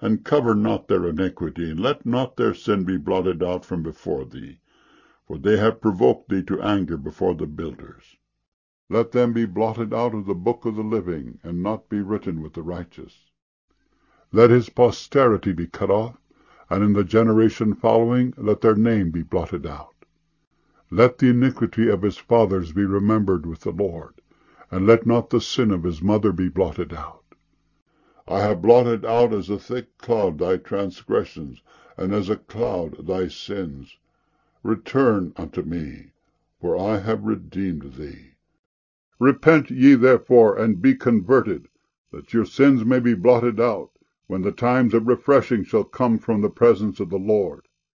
and cover not their iniquity, and let not their sin be blotted out from before thee. For they have provoked thee to anger before the builders. Let them be blotted out of the book of the living, and not be written with the righteous. Let his posterity be cut off, and in the generation following let their name be blotted out. Let the iniquity of his fathers be remembered with the Lord, and let not the sin of his mother be blotted out. I have blotted out as a thick cloud thy transgressions, and as a cloud thy sins. Return unto me, for I have redeemed thee. Repent ye therefore, and be converted, that your sins may be blotted out, when the times of refreshing shall come from the presence of the Lord.